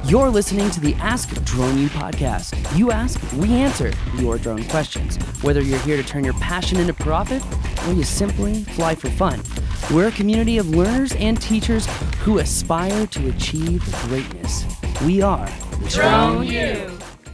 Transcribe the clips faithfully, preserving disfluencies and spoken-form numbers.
You're listening to the Ask Drone U podcast. You ask, we answer your drone questions. Whether you're here to turn your passion into profit or you simply fly for fun, we're a community of learners and teachers who aspire to achieve greatness. We are Drone U.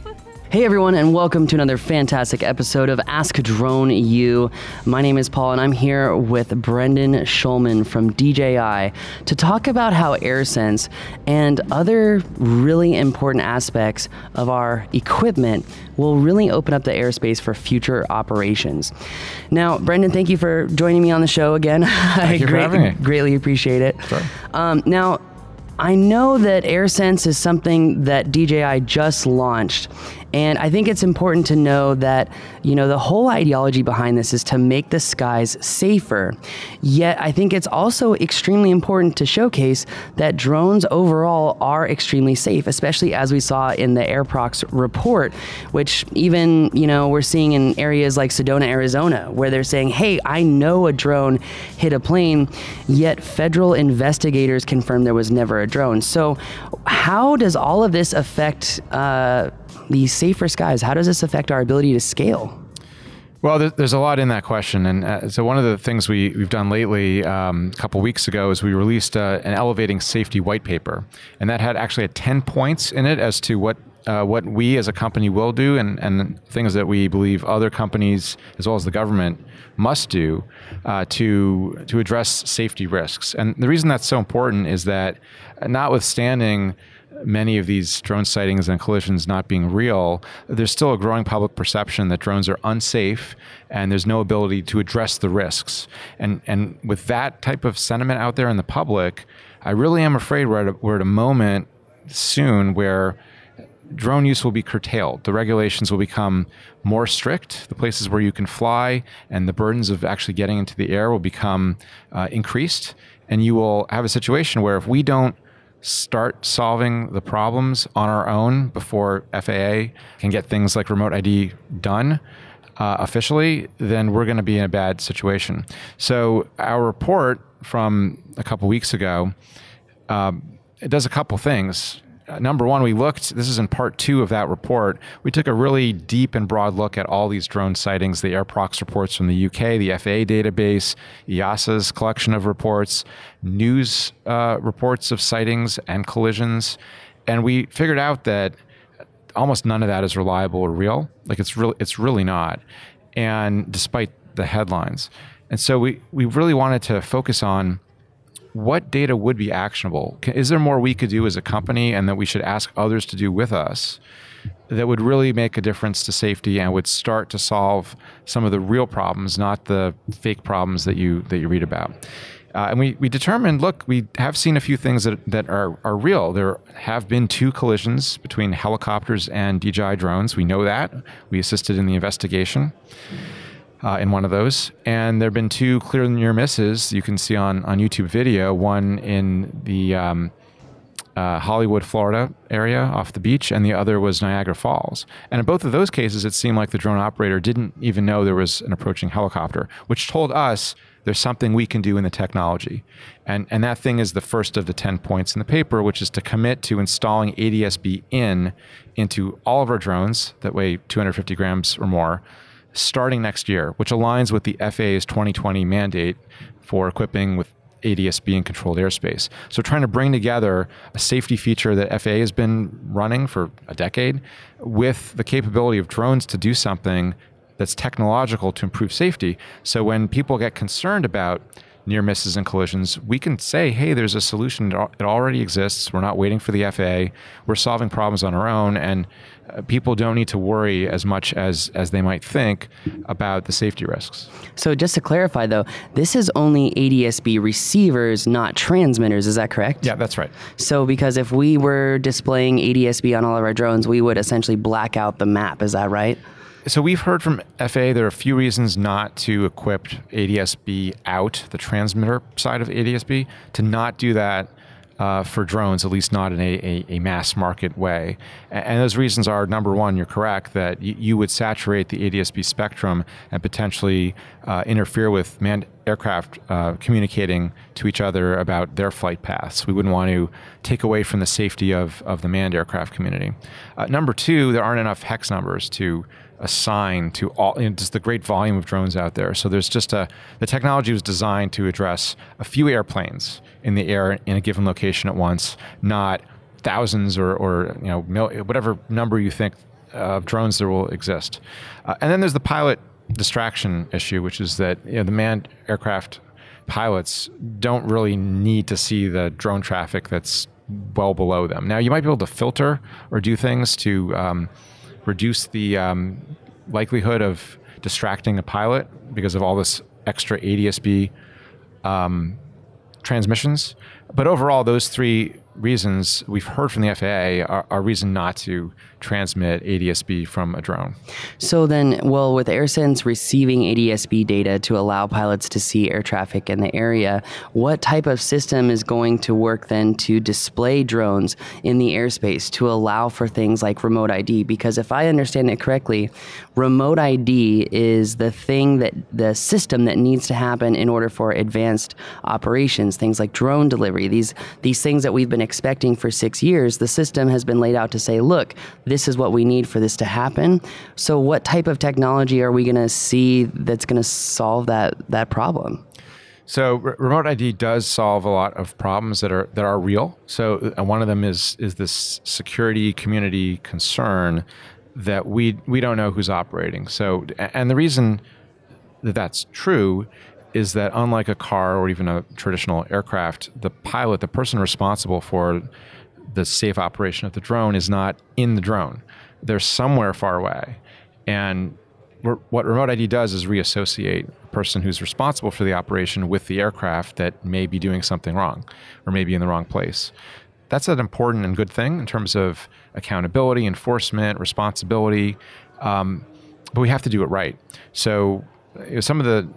Hey everyone, and welcome to another fantastic episode of Ask Drone U. My name is Paul, and I'm here with Brendan Schulman from D J I to talk about how AirSense and other really important aspects of our equipment will really open up the airspace for future operations. Now, Brendan, thank you for joining me on the show again. Thank I you for great, having me. Greatly appreciate it. Sure. Um, now, I know that AirSense is something that D J I just launched, and I think it's important to know that, you know, the whole ideology behind this is to make the skies safer. Yet I think it's also extremely important to showcase that drones overall are extremely safe, especially as we saw in the AirProx report, which even, you know, we're seeing in areas like Sedona, Arizona, where they're saying, hey, I know a drone hit a plane, yet federal investigators confirmed there was never a drone. So how does all of this affect uh, these safer skies? How does this affect our ability to scale? Well, there's a lot in that question. And uh, so one of the things we, we've done lately, um, a couple weeks ago, is we released uh, an elevating safety white paper. And that had actually had ten points in it as to what uh, what we as a company will do and, and things that we believe other companies, as well as the government, must do uh, to, to address safety risks. And the reason that's so important is that, notwithstanding many of these drone sightings and collisions not being real, there's still a growing public perception that drones are unsafe and there's no ability to address the risks. And and with that type of sentiment out there in the public, I really am afraid we're at a, we're at a moment soon where drone use will be curtailed. The regulations will become more strict. The places where you can fly and the burdens of actually getting into the air will become uh, increased. And you will have a situation where if we don't start solving the problems on our own before F A A can get things like remote I D done uh, officially, then we're going to be in a bad situation. So our report from a couple weeks ago, um, it does a couple things. Uh, number one, we looked, this is in part two of that report, we took a really deep and broad look at all these drone sightings, the AirProx reports from the U K, the F A A database, E A S A's collection of reports, news uh, reports of sightings and collisions. And we figured out that almost none of that is reliable or real. Like it's really, it's really not. And despite the headlines. And so we, we really wanted to focus on what data would be actionable. Is there more we could do as a company and that we should ask others to do with us that would really make a difference to safety and would start to solve some of the real problems, not the fake problems that you that you read about? Uh, and we, we determined, look, we have seen a few things that, that are, are real. There have been two collisions between helicopters and D J I drones. We know that. We assisted in the investigation. Uh, in one of those. And there have been two clear near misses you can see on, on YouTube video, one in the um, uh, Hollywood, Florida area off the beach, and the other was Niagara Falls. And in both of those cases, it seemed like the drone operator didn't even know there was an approaching helicopter, which told us there's something we can do in the technology. And, and that thing is the first of the ten points in the paper, which is to commit to installing A D S B in into all of our drones that weigh two hundred fifty grams or more, starting next year, which aligns with the F A A's twenty twenty mandate for equipping with A D S B in controlled airspace. So trying to bring together a safety feature that F A A has been running for a decade with the capability of drones to do something that's technological to improve safety. So when people get concerned about near misses and collisions, we can say, hey, there's a solution. It already exists. We're not waiting for the F A A. We're solving problems on our own. And uh, people don't need to worry as much as, as they might think about the safety risks. So just to clarify, though, this is only A D S B receivers, not transmitters. Is that correct? Yeah, that's right. So because if we were displaying A D S B on all of our drones, we would essentially black out the map. Is that right? So we've heard from F A A there are a few reasons not to equip A D S B out, the transmitter side of A D S B, to not do that uh, for drones, at least not in a, a, a mass market way. And, and those reasons are, number one, you're correct that y- you would saturate the A D S B spectrum and potentially uh, interfere with man- aircraft uh, communicating to each other about their flight paths. We wouldn't want to take away from the safety of, of the manned aircraft community. Uh, number two, there aren't enough hex numbers to assign to all, you know, just the great volume of drones out there. So there's just a, the technology was designed to address a few airplanes in the air in a given location at once, not thousands or, or you know, mil, whatever number you think of drones there will exist. Uh, and then there's the pilot distraction issue, which is that you know, the manned aircraft pilots don't really need to see the drone traffic that's well below them. Now, you might be able to filter or do things to um, reduce the um, likelihood of distracting a pilot because of all this extra A D S B um, transmissions. But overall, those three reasons we've heard from the F A A are, are reason not to transmit A D S B from a drone. So then, well, with AirSense receiving A D S B data to allow pilots to see air traffic in the area, what type of system is going to work then to display drones in the airspace to allow for things like remote I D? Because if I understand it correctly, remote I D is the thing that the system that needs to happen in order for advanced operations, things like drone delivery, these these things that we've been expecting for six years. The system has been laid out to say, look, this is what we need for this to happen. So what type of technology are we going to see that's going to solve that that problem? So re- remote I D does solve a lot of problems that are that are real. So uh, one of them is is this security community concern that we we don't know who's operating. So and the reason that that's true is that unlike a car or even a traditional aircraft, the pilot, the person responsible for the safe operation of the drone is not in the drone. They're somewhere far away. And what remote I D does is reassociate a person who's responsible for the operation with the aircraft that may be doing something wrong or maybe in the wrong place. That's an important and good thing in terms of accountability, enforcement, responsibility, um, but we have to do it right. So you know, some of the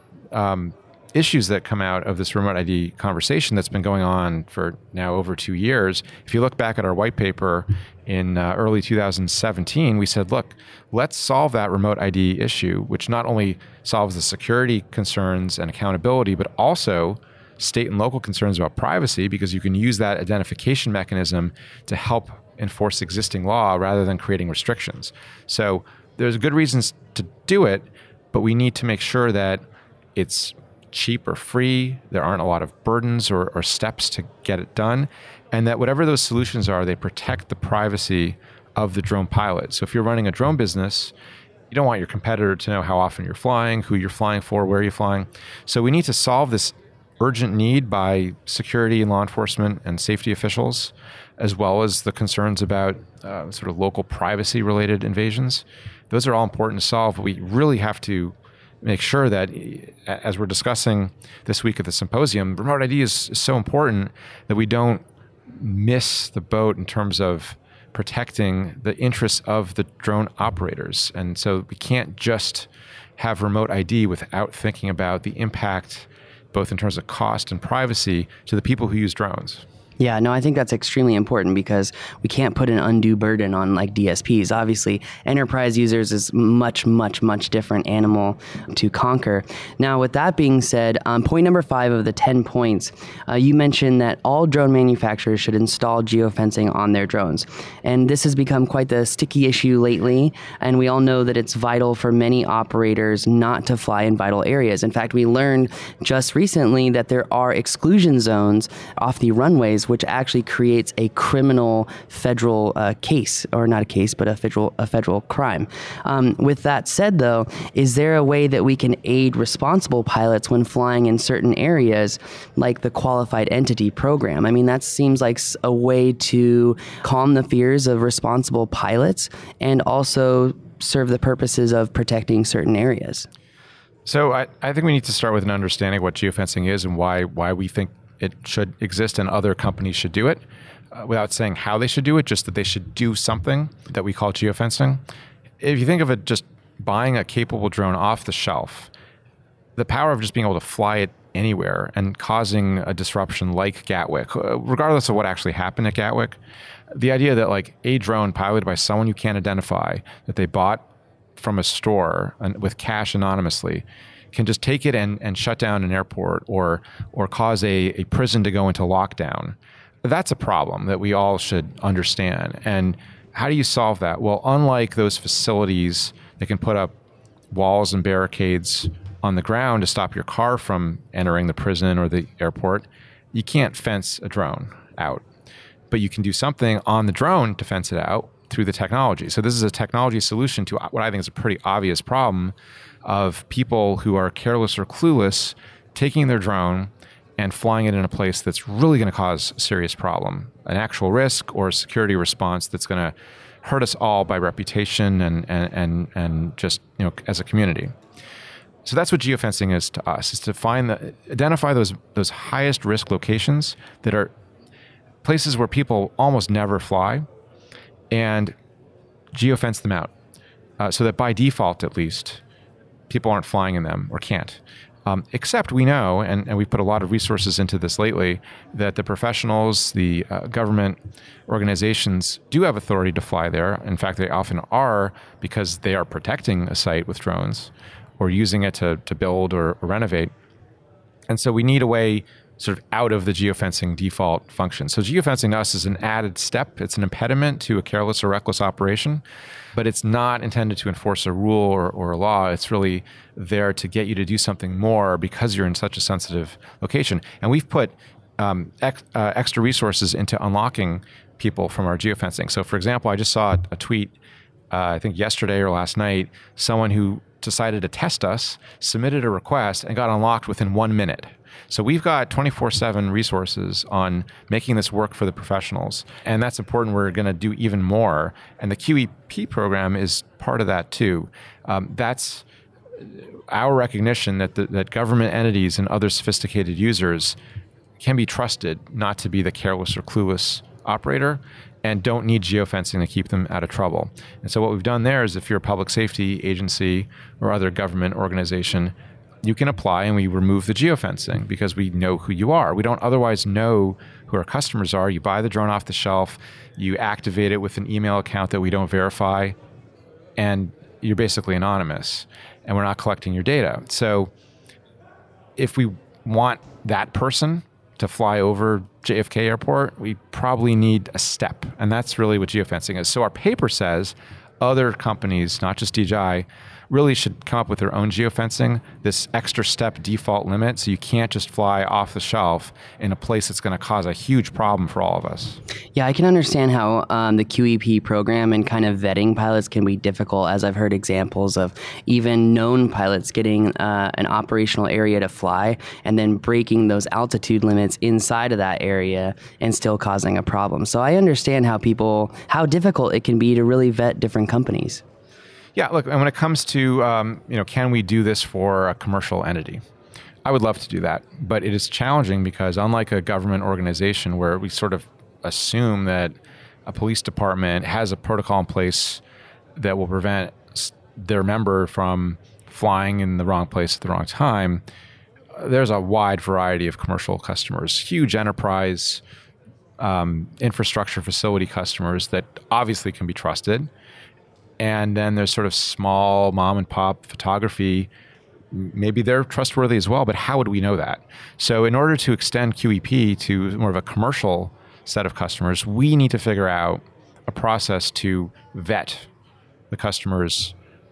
Um, issues that come out of this remote I D conversation that's been going on for now over two years. If you look back at our white paper in uh, early two thousand seventeen, we said, look, let's solve that remote I D issue, which not only solves the security concerns and accountability, but also state and local concerns about privacy, because you can use that identification mechanism to help enforce existing law rather than creating restrictions. So there's good reasons to do it, but we need to make sure that it's cheap or free, there aren't a lot of burdens or, or steps to get it done, and that whatever those solutions are, they protect the privacy of the drone pilot. So if you're running a drone business, you don't want your competitor to know how often you're flying, who you're flying for, where you're flying. So we need to solve this urgent need by security and law enforcement and safety officials, as well as the concerns about uh, sort of local privacy-related invasions. Those are all important to solve, but we really have to make sure that, as we're discussing this week at the symposium, remote I D is so important that we don't miss the boat in terms of protecting the interests of the drone operators. And so we can't just have remote I D without thinking about the impact, both in terms of cost and privacy, to the people who use drones. Yeah, no, I think that's extremely important because we can't put an undue burden on like D S Ps. Obviously, enterprise users is much, much, much different animal to conquer. Now, with that being said, um, point number five of the ten points, uh, you mentioned that all drone manufacturers should install geofencing on their drones. And this has become quite the sticky issue lately. And we all know that it's vital for many operators not to fly in vital areas. In fact, we learned just recently that there are exclusion zones off the runways, which actually creates a criminal federal uh, case, or not a case, but a federal a federal crime. Um, with that said, though, is there a way that we can aid responsible pilots when flying in certain areas, like the Qualified Entity Program? I mean, that seems like a way to calm the fears of responsible pilots and also serve the purposes of protecting certain areas. So I, I think we need to start with an understanding of what geofencing is and why why we think it should exist and other companies should do it, uh, without saying how they should do it, just that they should do something that we call geofencing. If you think of it just buying a capable drone off the shelf, the power of just being able to fly it anywhere and causing a disruption like Gatwick, uh, regardless of what actually happened at Gatwick, the idea that like a drone piloted by someone you can't identify, that they bought from a store and with cash anonymously, can just take it and, and shut down an airport or or cause a, a prison to go into lockdown. That's a problem that we all should understand. And how do you solve that? Well, unlike those facilities that can put up walls and barricades on the ground to stop your car from entering the prison or the airport, you can't fence a drone out. But you can do something on the drone to fence it out through the technology. So this is a technology solution to what I think is a pretty obvious problem of people who are careless or clueless taking their drone and flying it in a place that's really going to cause a serious problem, an actual risk or a security response that's going to hurt us all by reputation and and and, and just, you know, as a community. So that's what geofencing is to us, is to find the, identify those those highest risk locations that are places where people almost never fly, and geofence them out uh, so that by default, at least, people aren't flying in them or can't. Um, except we know, and, and we've put a lot of resources into this lately, that the professionals, the uh, government organizations do have authority to fly there. In fact, they often are, because they are protecting a site with drones or using it to, to build or, or renovate. And so we need a way sort of out of the geofencing default function. So geofencing to us is an added step. It's an impediment to a careless or reckless operation, but it's not intended to enforce a rule or, or a law. It's really there to get you to do something more because you're in such a sensitive location. And we've put um, ex, uh, extra resources into unlocking people from our geofencing. So for example, I just saw a tweet, uh, I think yesterday or last night, someone who decided to test us, submitted a request, and got unlocked within one minute. So we've got twenty-four seven resources on making this work for the professionals. And that's important. We're going to do even more. And the Q E P program is part of that too. Um, that's our recognition that, the, that government entities and other sophisticated users can be trusted not to be the careless or clueless operator and don't need geofencing to keep them out of trouble. And so what we've done there is, if you're a public safety agency or other government organization, you can apply and we remove the geofencing because we know who you are. We don't otherwise know who our customers are. You buy the drone off the shelf, you activate it with an email account that we don't verify, and you're basically anonymous, and we're not collecting your data. So if we want that person to fly over J F K Airport, we probably need a step, and that's really what geofencing is. So our paper says other companies, not just D J I, really should come up with their own geofencing, this extra step default limit, so you can't just fly off the shelf in a place that's going to cause a huge problem for all of us. Yeah, I can understand how um, the Q E P program and kind of vetting pilots can be difficult, as I've heard examples of even known pilots getting uh, an operational area to fly and then breaking those altitude limits inside of that area and still causing a problem. So I understand how people, how difficult it can be to really vet different companies. Yeah, look, and when it comes to, um, you know, can we do this for a commercial entity? I would love to do that, but it is challenging because unlike a government organization where we sort of assume that a police department has a protocol in place that will prevent their member from flying in the wrong place at the wrong time, there's a wide variety of commercial customers, huge enterprise um, infrastructure facility customers that obviously can be trusted. And then there's sort of small mom and pop photography. Maybe they're trustworthy as well, but how would we know that? So in order to extend Q E P to more of a commercial set of customers, we need to figure out a process to vet the customers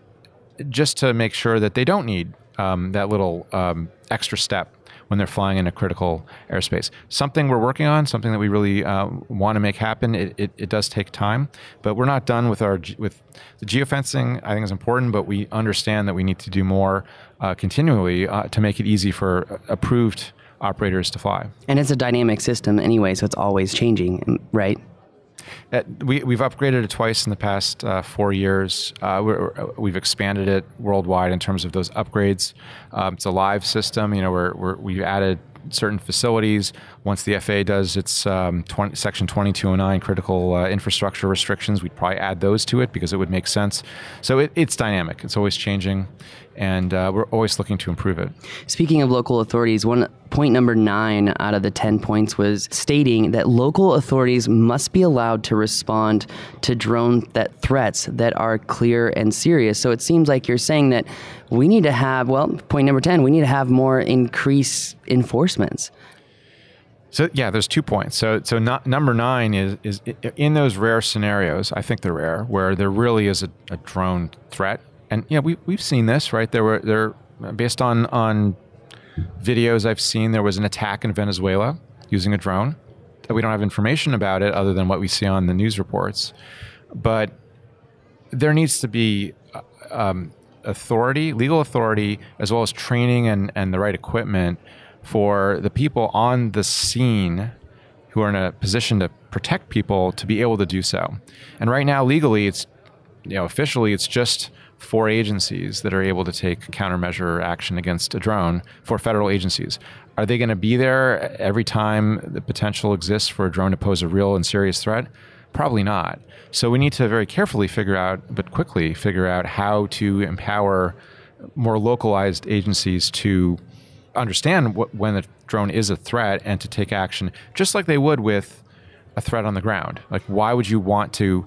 just to make sure that they don't need um, that little um, extra step when they're flying in a critical airspace. Something we're working on, something that we really uh, want to make happen. It, it, it does take time, but we're not done with our with the geofencing. I think is important, but we understand that we need to do more uh, continually uh, to make it easy for approved operators to fly. And it's a dynamic system anyway, so it's always changing, right? Uh, we, we've upgraded it twice in the past uh, four years. Uh, we're, we've expanded it worldwide in terms of those upgrades. Um, it's a live system. You know, we're, we're, we've added certain facilities. Once the F A A does its um, twenty, Section twenty-two oh nine critical uh, infrastructure restrictions, we'd probably add those to it because it would make sense. So it, it's dynamic. It's always changing, and uh, we're always looking to improve it. Speaking of local authorities, one point number nine out of the ten points was stating that local authorities must be allowed to respond to drone that threats that are clear and serious. So it seems like you're saying that we need to have, well, point number ten, we need to have more increased enforcements. So yeah, there's two points. So so not, number nine is is in those rare scenarios, I think they're rare, where there really is a, a drone threat. And you know, we we've seen this, right? There were there based on on videos I've seen, there was an attack in Venezuela using a drone. We don't have information about it other than what we see on the news reports. But there needs to be um, authority, legal authority, as well as training and, and the right equipment for the people on the scene who are in a position to protect people to be able to do so. And right now, legally, it's, you know, officially, it's just four agencies that are able to take countermeasure action against a drone, for federal agencies. Are they going to be there every time the potential exists for a drone to pose a real and serious threat? Probably not. So we need to very carefully figure out, but quickly figure out how to empower more localized agencies to understand what, when a drone is a threat and to take action, just like they would with a threat on the ground. Like, why would you want to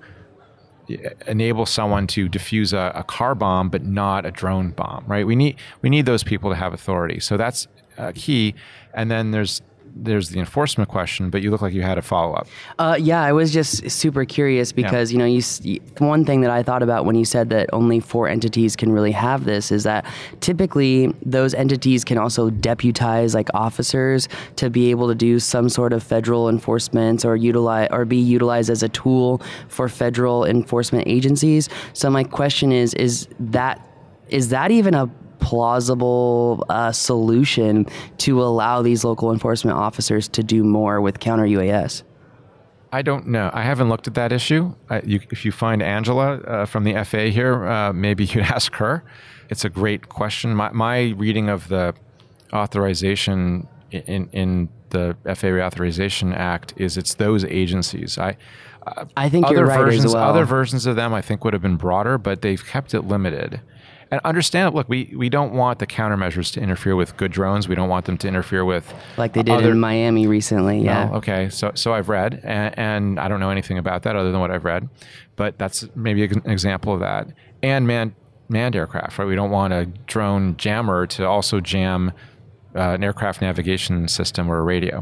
enable someone to defuse a, a car bomb but not a drone bomb, right? We need we need those people to have authority. So that's uh, key. And then there's there's the enforcement question, but you look like you had a follow-up. Uh, yeah, I was just super curious because, yeah. you know, you, one thing that I thought about when you said that only four entities can really have this is that typically those entities can also deputize like officers to be able to do some sort of federal enforcement or utilize or be utilized as a tool for federal enforcement agencies. So my question is, is that is that even a plausible uh, solution to allow these local enforcement officers to do more with counter U A S? I don't know. I haven't looked at that issue. I, you, if you find Angela uh, from the F A A here, uh, maybe you'd ask her. It's a great question. My, my reading of the authorization in, in the F A A Reauthorization Act is it's those agencies. I uh, I think other you're right versions, as well. Other versions of them I think would have been broader, but they've kept it limited. And understand, look, we, we don't want the countermeasures to interfere with good drones. We don't want them to interfere with... Like they did other, in Miami recently, yeah. No, okay, so so I've read, and, and I don't know anything about that other than what I've read. But that's maybe an example of that. And man, manned aircraft, right? We don't want a drone jammer to also jam uh, an aircraft navigation system or a radio.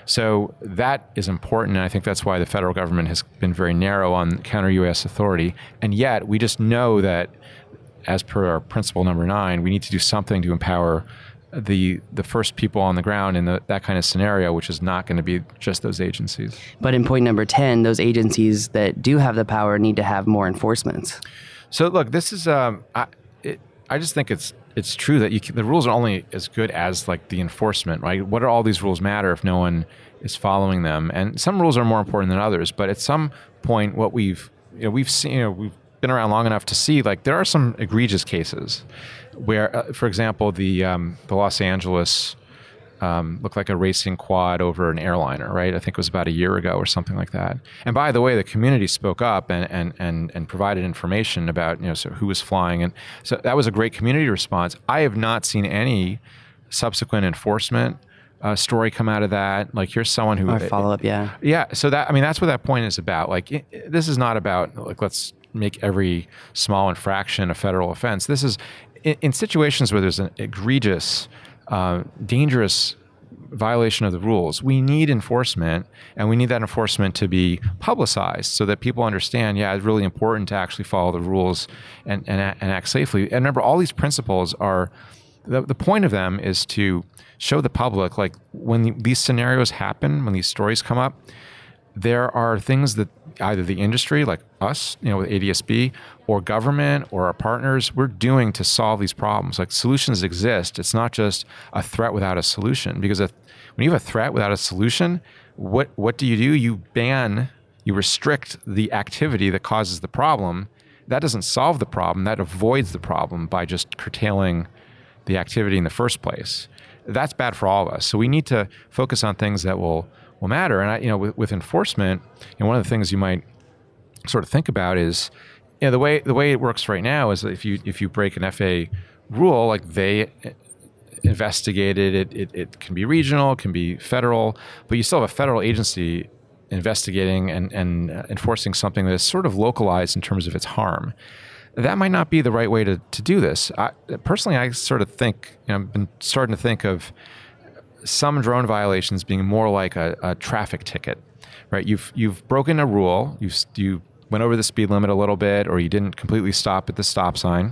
So that is important, and I think that's why the federal government has been very narrow on counter-U A S authority. And yet, we just know that as per our principle number nine, we need to do something to empower the the first people on the ground in the, that kind of scenario, which is not going to be just those agencies. But in point number ten, those agencies that do have the power need to have more enforcements. So look, this is um, I it, I just think it's it's true that you can, the rules are only as good as like the enforcement, right? What do all these rules matter if no one is following them? And some rules are more important than others. But at some point, what we've you know we've seen you know we've been around long enough to see like there are some egregious cases where, uh, for example, the um, the Los Angeles um, looked like a racing quad over an airliner, right? I think it was about a year ago or something like that. And by the way, the community spoke up and and and, and provided information about you know so who was flying, and so that was a great community response. I have not seen any subsequent enforcement uh, story come out of that. Like here's someone who or follow up, yeah, yeah. So that I mean that's what that point is about. Like it, this is not about like let's make every small infraction a federal offense. This is in, in situations where there's an egregious, uh, dangerous violation of the rules. We need enforcement, and we need that enforcement to be publicized so that people understand, yeah, it's really important to actually follow the rules and, and, and act safely. And remember, all these principles are, the, the point of them is to show the public, like when the, these scenarios happen, when these stories come up, there are things that either the industry, like us, you know, with A D S B, or government, or our partners, we're doing to solve these problems. Like solutions exist. It's not just a threat without a solution. Because if, when you have a threat without a solution, what what do you do? You ban, you restrict the activity that causes the problem. That doesn't solve the problem. That avoids the problem by just curtailing the activity in the first place. That's bad for all of us. So we need to focus on things that will will matter. And I, you know, with, with enforcement, you know, one of the things you might sort of think about is, you know, the way the way it works right now is that if you if you break an F A A rule, like they investigated. It, it, it can be regional, it can be federal, but you still have a federal agency investigating and, and uh, enforcing something that is sort of localized in terms of its harm. That might not be the right way to, to do this. I, personally, I sort of think, you know, I've been starting to think of some drone violations being more like a, a traffic ticket, right? You've you've broken a rule, you've, you went over the speed limit a little bit, or you didn't completely stop at the stop sign,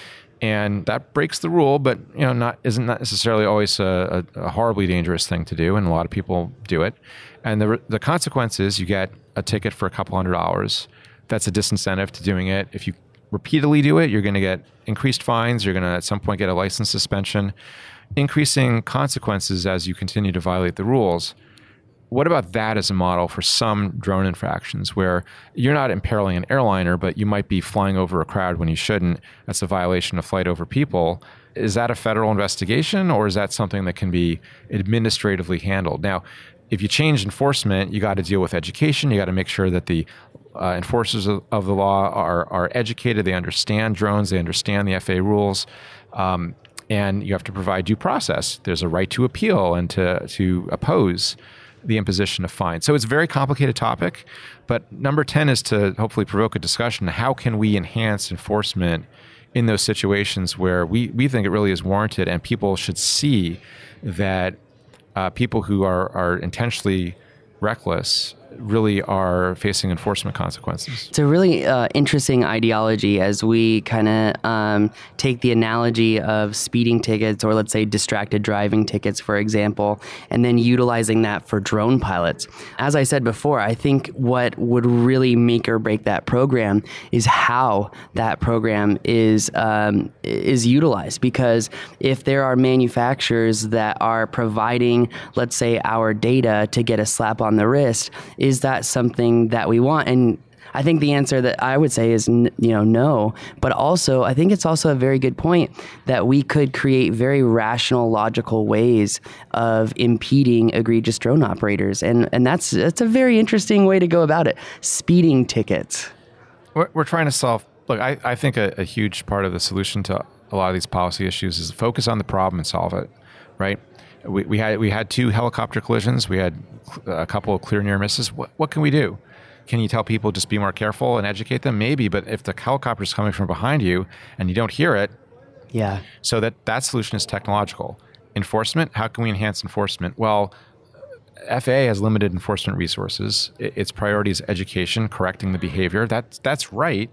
and that breaks the rule, but you know, not isn't not necessarily always a, a, a horribly dangerous thing to do, and a lot of people do it. And the the consequence is you get a ticket for a couple hundred dollars. That's a disincentive to doing it. If you repeatedly do it, you're going to get increased fines. You're going to at some point get a license suspension, increasing consequences as you continue to violate the rules. What about that as a model for some drone infractions where you're not imperiling an airliner, but you might be flying over a crowd when you shouldn't? That's a violation of flight over people. Is that a federal investigation, or is that something that can be administratively handled? Now, if you change enforcement, you got to deal with education. You got to make sure that the uh, enforcers of, of the law are, are educated. They understand drones. They understand the F A A rules. Um, and you have to provide due process. There's a right to appeal and to, to oppose the imposition of fines. So it's a very complicated topic. But number ten is to hopefully provoke a discussion. How can we enhance enforcement in those situations where we, we think it really is warranted, and people should see that uh, people who are, are intentionally reckless really are facing enforcement consequences. It's a really uh, interesting ideology as we kind of um, take the analogy of speeding tickets, or let's say distracted driving tickets, for example, and then utilizing that for drone pilots. As I said before, I think what would really make or break that program is how that program is um, is utilized. Because if there are manufacturers that are providing, let's say, our data to get a slap on the wrist, is that something that we want? And I think the answer that I would say is, you know, no. But also, I think it's also a very good point that we could create very rational, logical ways of impeding egregious drone operators. And and that's that's a very interesting way to go about it. Speeding tickets. We're, we're trying to solve, look, I, I think a, a huge part of the solution to a lot of these policy issues is to focus on the problem and solve it, right? We, we had we had two helicopter collisions. We had a couple of clear near misses. What, what can we do? Can you tell people just be more careful and educate them? Maybe, but if the helicopter is coming from behind you and you don't hear it, yeah. So that that solution is technological. Enforcement, how can we enhance enforcement? Well, F A A has limited enforcement resources. Its priority is education, correcting the behavior. That's that's right.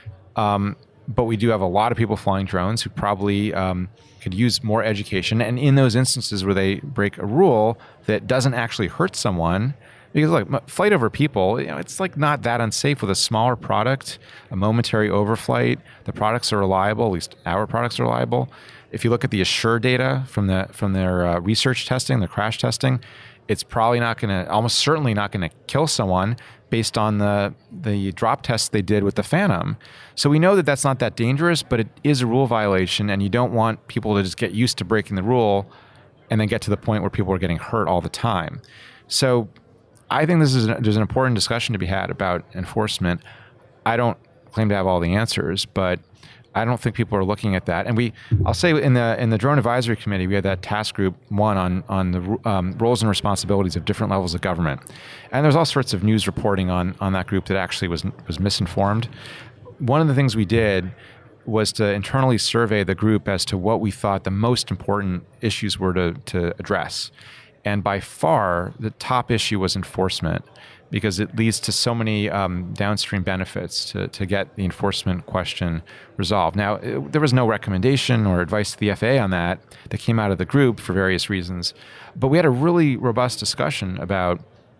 Um, but we do have a lot of people flying drones who probably um, could use more education. And in those instances where they break a rule that doesn't actually hurt someone, because look, flight over people, you know, it's like not that unsafe with a smaller product, a momentary overflight. The products are reliable, at least our products are reliable. If you look at the Assure data from the from their uh, research testing, the crash testing, it's probably not going to, almost certainly not going to kill someone based on the the drop tests they did with the Phantom. So we know that that's not that dangerous, but it is a rule violation, and you don't want people to just get used to breaking the rule and then get to the point where people are getting hurt all the time. So I think this is an, there's an important discussion to be had about enforcement. I don't claim to have all the answers, but I don't think people are looking at that. And we, I'll say in the in the Drone Advisory Committee, we had that task group one on on the um, roles and responsibilities of different levels of government. And there's all sorts of news reporting on on that group that actually was was misinformed. One of the things we did was to internally survey the group as to what we thought the most important issues were to to address. And by far, the top issue was enforcement, because it leads to so many um, downstream benefits to, to get the enforcement question resolved. Now, it, there was no recommendation or advice to the F A A on that that came out of the group for various reasons. But we had a really robust discussion about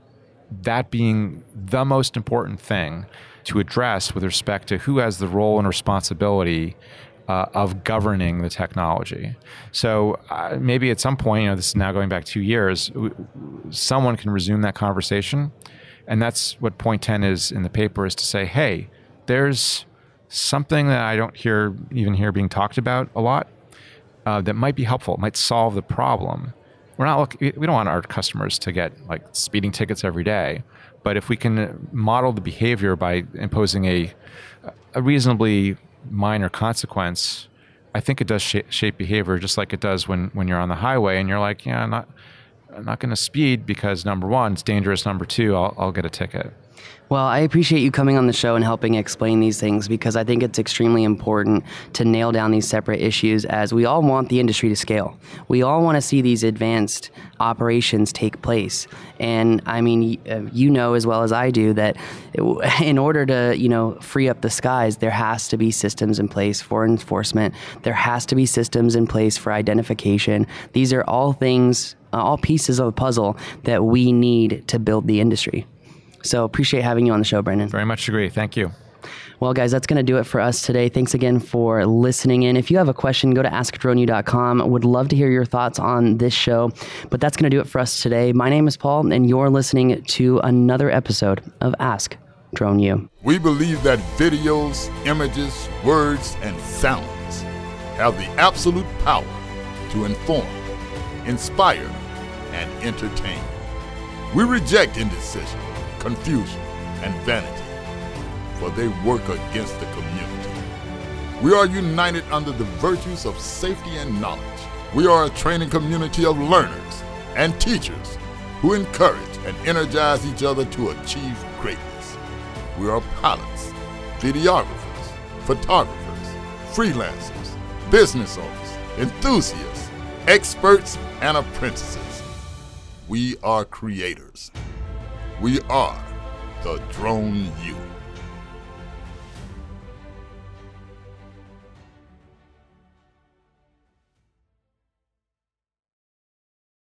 that being the most important thing to address with respect to who has the role and responsibility Uh, of governing the technology. So uh, maybe at some point, you know, this is now going back two years, w- someone can resume that conversation. And that's what point ten is in the paper, is to say, hey, there's something that I don't hear even hear being talked about a lot uh, that might be helpful, might solve the problem. We're not look, we don't want our customers to get like speeding tickets every day, but if we can model the behavior by imposing a a reasonably minor consequence I think it does shape, shape behavior just like it does when, when you're on the highway and you're like, yeah, I'm not, I'm not going to speed because number one, it's dangerous. Number two, I'll, I'll get a ticket. Well, I appreciate you coming on the show and helping explain these things because I think it's extremely important to nail down these separate issues as we all want the industry to scale. We all want to see these advanced operations take place. And I mean, you know as well as I do that in order to, you know, free up the skies, there has to be systems in place for enforcement. There has to be systems in place for identification. These are all things, all pieces of the puzzle that we need to build the industry. So appreciate having you on the show, Brendan. Very much agree. Thank you. Well, guys, that's going to do it for us today. Thanks again for listening in. If you have a question, go to ask drone u dot com. Would love to hear your thoughts on this show. But that's going to do it for us today. My name is Paul, and you're listening to another episode of Ask Drone U. We believe that videos, images, words, and sounds have the absolute power to inform, inspire, and entertain. We reject indecision, confusion, and vanity, for they work against the community. We are united under the virtues of safety and knowledge. We are a training community of learners and teachers who encourage and energize each other to achieve greatness. We are pilots, videographers, photographers, freelancers, business owners, enthusiasts, experts, and apprentices. We are creators. We are the Drone U.